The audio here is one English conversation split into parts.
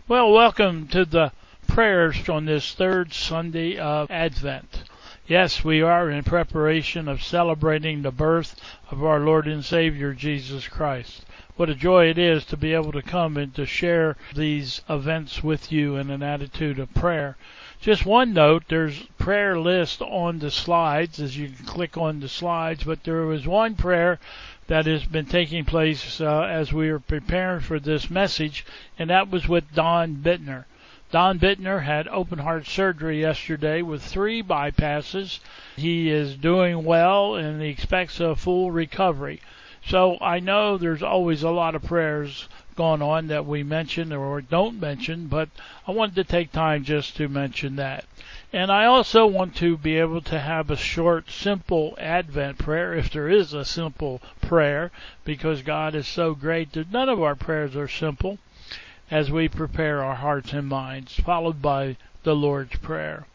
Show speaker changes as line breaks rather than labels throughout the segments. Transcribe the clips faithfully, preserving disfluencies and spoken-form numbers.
Well, welcome to the prayers on this third Sunday of Advent. Yes, we are in preparation of celebrating the birth of our Lord and Savior Jesus Christ. What a joy it is to be able to come and to share these events with you in an attitude of prayer. Just one note, there's prayer list on the slides as you can click on the slides, but there was one prayer that has been taking place uh, as we are preparing for this message, and that was with Don Bittner. Don Bittner had open heart surgery yesterday with three bypasses. He is doing well and he expects a full recovery. So I know there's always a lot of prayers going on that we mention or don't mention, but I wanted to take time just to mention that. And I also want to be able to have a short, simple Advent prayer, if there is a simple prayer, because God is so great that none of our prayers are simple, as we prepare our hearts and minds, followed by the Lord's Prayer.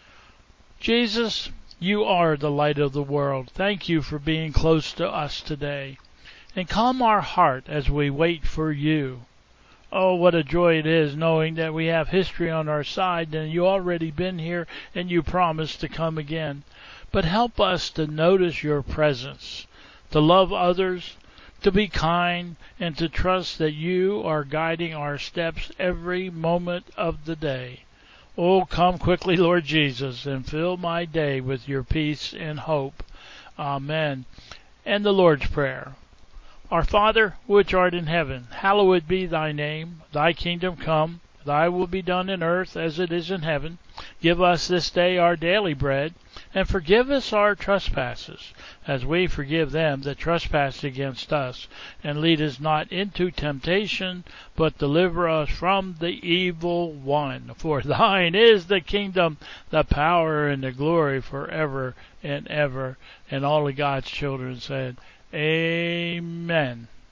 Jesus, you are the light of the world. Thank you for being close to us today. And calm our heart as we wait for you. Oh, what a joy it is knowing that we have history on our side and you already been here and you promised to come again. But help us to notice your presence, to love others, to be kind, and to trust that you are guiding our steps every moment of the day. Oh, come quickly, Lord Jesus, and fill my day with your peace and hope. Amen. And the Lord's Prayer. Our Father, which art in heaven, hallowed be thy name. Thy kingdom come, thy will be done in earth as it is in heaven. Give us this day our daily bread, and forgive us our trespasses, as we forgive them that trespass against us. And lead us not into temptation, but deliver us from the evil one. For thine is the kingdom, the power, and the glory forever and ever. And all of God's children said, Amen.